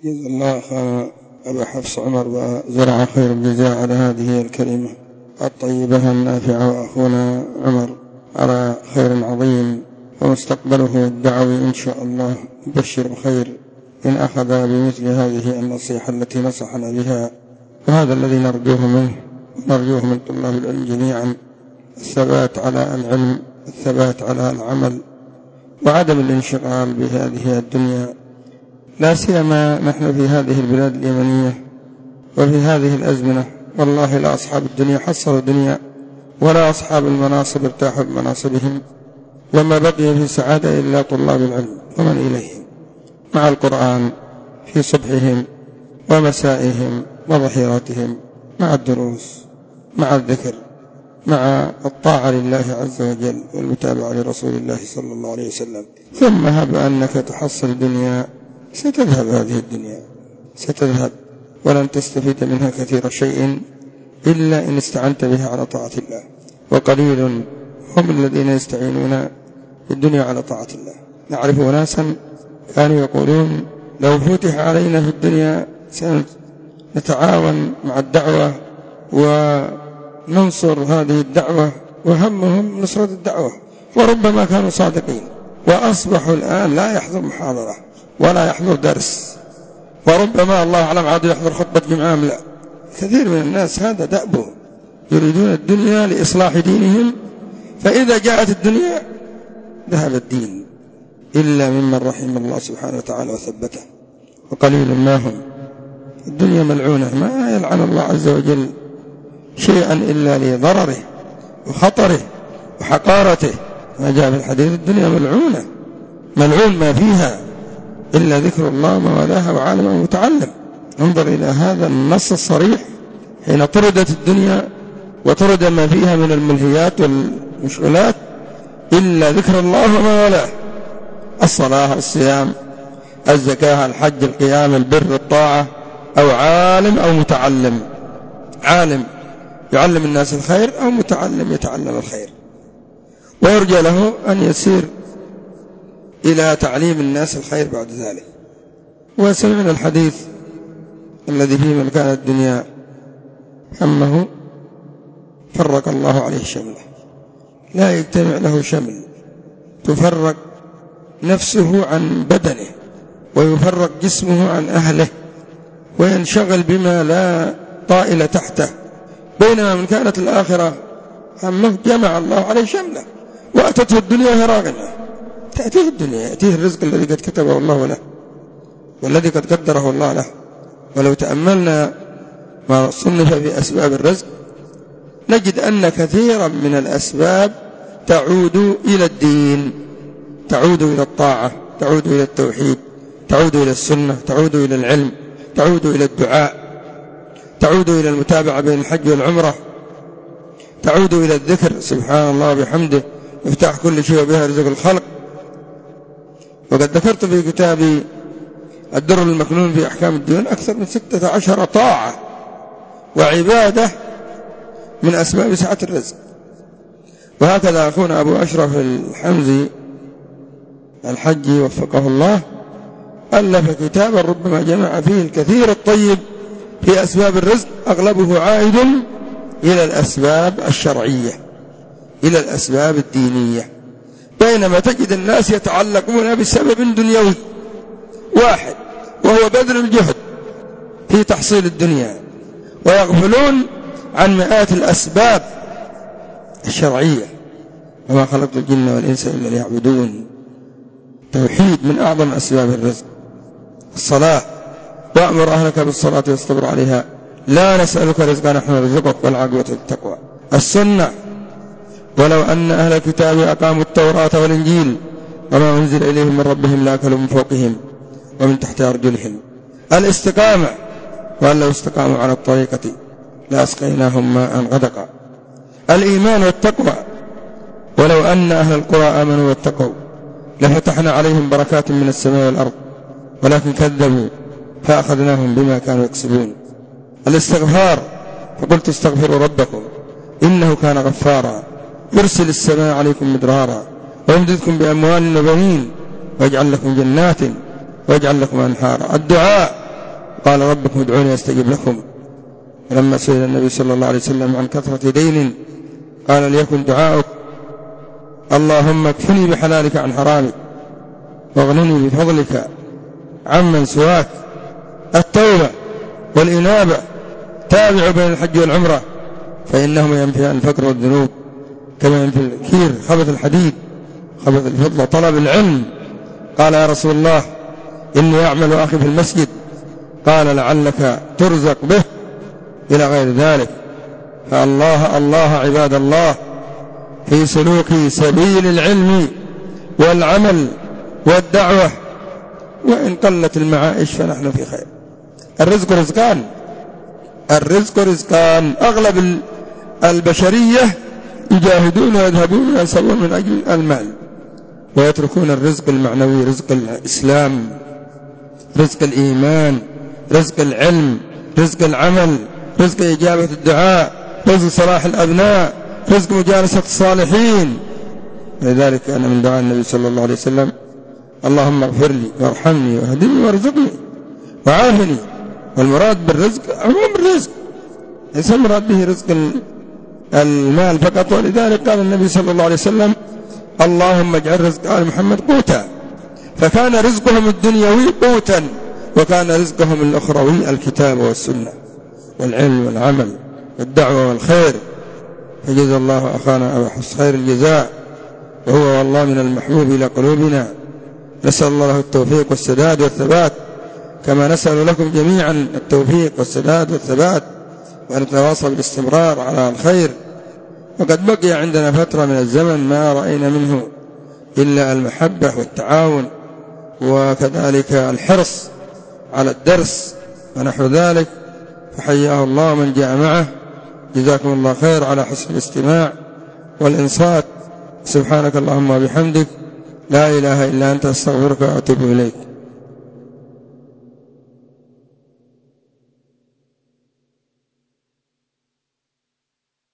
جزا الله خير أبا حفص عمر وزرع خير الجزاء على هذه الكلمة الطيبة النافعة، وأخونا عمر على خير عظيم، ومستقبله الدعوي إن شاء الله يبشر بخير إن أخذ بمثل هذه النصيحة التي نصحنا بها. وهذا الذي نرجوه منه ونرجوه من طلاب العلم جميعا: الثبات على العلم، الثبات على العمل، وعدم الانشغال بهذه الدنيا، لا سيما نحن في هذه البلاد اليمنية وفي هذه الأزمنة. والله لا أصحاب الدنيا حصلوا الدنيا، ولا أصحاب المناصب ارتاحوا بمناصبهم، وما بقي في سعادة إلا طلاب العلم ومن إليهم مع القرآن في صبحهم ومسائهم وظهيراتهم، مع الدروس، مع الذكر، مع الطاعة لله عز وجل والمتابعة لرسول الله صلى الله عليه وسلم. ثم هب أنك تحصل الدنيا، ستذهب هذه الدنيا، ستذهب ولن تستفيد منها كثير شيء إلا إن استعنت بها على طاعة الله، وقليل هم الذين يستعينون الدنيا على طاعة الله. نعرف ناسا كانوا يقولون: لو فتح علينا في الدنيا سنتعاون مع الدعوة وننصر هذه الدعوة، وهمهم نصرة الدعوة، وربما كانوا صادقين، وأصبحوا الآن لا يحضر محاضرة ولا يحضر درس، وربما الله أعلم عاد يحضر خطبة جمعة. لا، كثير من الناس هذا دأبه، يريدون الدنيا لإصلاح دينهم، فإذا جاءت الدنيا ذهب الدين، إلا ممن رحم الله سبحانه وتعالى وثبته، وقليل ما هم. الدنيا ملعونة، ما يلعن الله عز وجل شيئا إلا لضرره وخطره وحقارته. ما جاء في الحديث: الدنيا ملعونة، ملعون ما فيها إلا ذكر الله وما والاها وعالم ومتعلم. انظر إلى هذا النص الصريح حين طردت الدنيا وطرد ما فيها من الملهيات والمشغلات إلا ذكر الله وما والاه: الصلاة، الصيام، الزكاة، الحج، القيام، البر، الطاعة، أو عالم أو متعلم. عالم يعلم الناس الخير، أو متعلم يتعلم الخير، ويرجى له أن يسير إلى تعليم الناس الخير بعد ذلك. وسمعنا الحديث الذي فيه: من كانت الدنيا همه فرق الله عليه شمله. لا يجتمع له شمل، تفرق نفسه عن بدنه، ويفرق جسمه عن أهله، وينشغل بما لا طائل تحته. بينما من كانت الآخرة همه جمع الله عليه شمله، وأتته الدنيا هراغمة. تأتيه الدنيا، يأتيه الرزق الذي قد كتبه الله له والذي قد قدره الله له. ولو تأملنا ما صنف في أسباب الرزق نجد أن كثيرا من الأسباب تعود إلى الدين، تعود إلى الطاعة، تعود إلى التوحيد، تعود إلى السنة، تعود إلى العلم، تعود إلى الدعاء، تعود إلى المتابعة بين الحج والعمرة، تعود إلى الذكر سبحان الله وبحمده مفتاح كل شيء وبها رزق الخلق. وقد ذكرت في كتابي الدر المكنون في أحكام الدين أكثر من 16 طاعة وعبادة من أسباب سعة الرزق. وهكذا أخونا أبو أشرف الحمزي الحجي وفقه الله ألف كتابا ربما جمع فيه الكثير الطيب في أسباب الرزق، أغلبه عائد إلى الأسباب الشرعية، إلى الأسباب الدينية، بينما تجد الناس يتعلقون بسبب دنيوي واحد وهو بذل الجهد في تحصيل الدنيا، ويغفلون عن مئات الأسباب الشرعية. وما خلقت الجن والإنس إلا ليعبدون. توحيد من أعظم أسباب الرزق. الصلاة: وأمر أهلك بالصلاة واصطبر عليها لا نسألك رزقا نحن نرزقك والعاقبة للتقوى. السنة: ولو أن أهل الكتاب أقاموا التوراة والإنجيل وما أنزل إليهم من ربهم لأكلوا من فوقهم ومن تحت أرجلهم. الاستقامة: وأن لو استقاموا على الطريقة لأسقيناهم ماء غدقا. الإيمان والتقوى: ولو أن أهل القرى آمنوا واتقوا لفتحنا عليهم بركات من السماء والأرض ولكن كذبوا فأخذناهم بما كانوا يكسبون. الاستغفار: فقلت استغفروا ربكم إنه كان غفارا يرسل السماء عليكم مدرارا ويمددكم بأموال وبنين ويجعل لكم جنات ويجعل لكم أنهارا. الدعاء: قال ربكم ادعوني أستجب لكم. ولما سئل النبي صلى الله عليه وسلم عن كثرة دين قال ليكن دعاؤك اللهم اكفني بحلالك عن حرامك واغنني بفضلك عمن سواك. التوبة والإنابة تابع بين الحج والعمرة، فإنهما ينفيان الفقر والذنوب كما ينفي الكير خبث الحديد خبث الفضة. طلب العلم، قال يا رسول الله إني أعمل أخي في المسجد، قال لعلك ترزق به، إلى غير ذلك. فالله الله عباد الله في سلوك سبيل العلم والعمل والدعوة، وإن قلت المعائش فنحن في خير. الرزق رزقان، الرزق رزقان. أغلب البشرية يجاهدون ويذهبون ويسوون من أجل المال ويتركون الرزق المعنوي، رزق الإسلام، رزق الإيمان، رزق العلم، رزق العمل، رزق إجابة الدعاء، رزق صلاح الأبناء، رزق مجالسة الصالحين. لذلك كان من دعاء النبي صلى الله عليه وسلم اللهم اغفر لي وارحمني واهدني وارزقني وعافني. والمراد بالرزق عموم الرزق، ليس المراد به رزق المال فقط. ولذلك قال النبي صلى الله عليه وسلم اللهم اجعل رزق آل محمد قوتا، فكان رزقهم الدنيوي قوتا، وكان رزقهم الأخروي الكتاب والسنة والعلم والعمل والدعوة والخير. فجزا الله أخانا أبا حفص خير الجزاء، وهو والله من المحبوب إلى قلوبنا. نسأل الله له التوفيق والسداد والثبات، كما نسأل لكم جميعا التوفيق والسداد والثبات، وأن نتواصل بالاستمرار على الخير. وقد بقي عندنا فترة من الزمن ما رأينا منه إلا المحبة والتعاون، وكذلك الحرص على الدرس ونحو ذلك. فحياه الله من جاء معه، جزاكم الله خير على حسن الاستماع والإنصات. سبحانك اللهم وبحمدك، لا إله إلا أنت، أستغفرك وأتوب إليك.